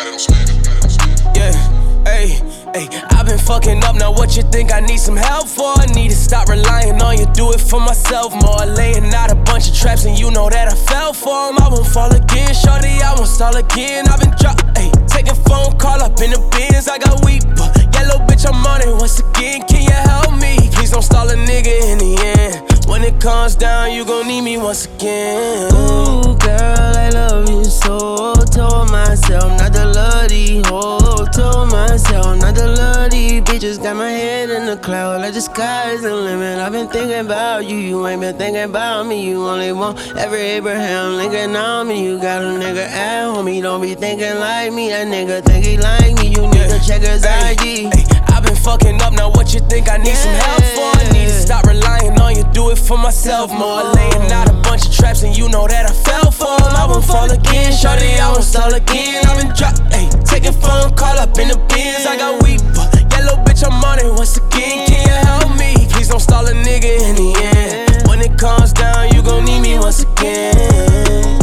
Yeah, hey, I've been fucking up, now what you think I need some help for? I need to stop relying on you, do it for myself more. Laying out a bunch of traps and you know that I fell for them. I won't fall again, shorty, I won't stall again. I've been taking phone call up in the bins, I got weak, yellow bitch, I'm on it once again. Can you help me? Please don't stall a nigga in the end. When it comes down, you gon' need me once again. Ooh, girl, I love you so. Told myself not to love these hoes. Told myself not to love these bitches. Got my head in the cloud like the sky's the limit. I've been thinking about you, you ain't been thinking about me. You only want every Abraham Lincoln on me. You got a nigga at home, he don't be thinking like me. That nigga think he like me, you need to check his IG. I've been fucking up, now what you think I need some help for? I need to stop relying on you, do it for myself more. Laying out a bunch of traps and you know that I fell for them. I won't fall again, shorty, I won't stall again. I've been taking phone call up in the bins. I got weak, yellow bitch, I'm on it once again. Can you help me? Please don't stall a nigga in the end. When it comes down, you gon' need me once again.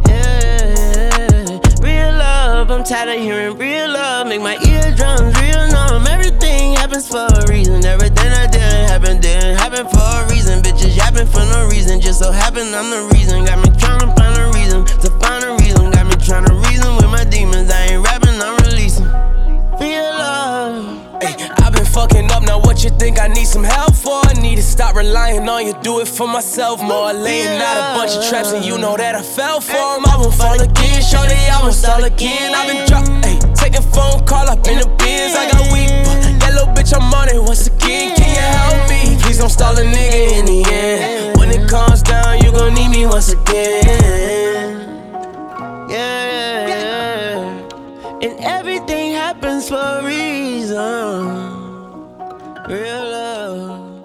Yeah, real love, I'm tired of hearing real love. Make my eardrums real numb. Everything happens for a reason. Everything I didn't happen for a reason. Bitches yapping for no reason. Just so happen I'm the reason. Got me tryna find a reason to find a reason. Got me tryna reason with my demons. I ain't rapping, I'm releasing. Real love. I've been fucking up, now what you think I need some help for? I need to stop relying on you, do it for myself more. Laying out a bunch of traps and you know that I fell for them. I won't fall again, shorty, I won't stall again. I've been taking phone call up in the bins. I got weak, yellow bitch, I'm on it once again. Can you help me? Please don't stall a nigga in the end. When it comes down, you gon' need me once again. Yeah, and everything happens for a reason. Real love.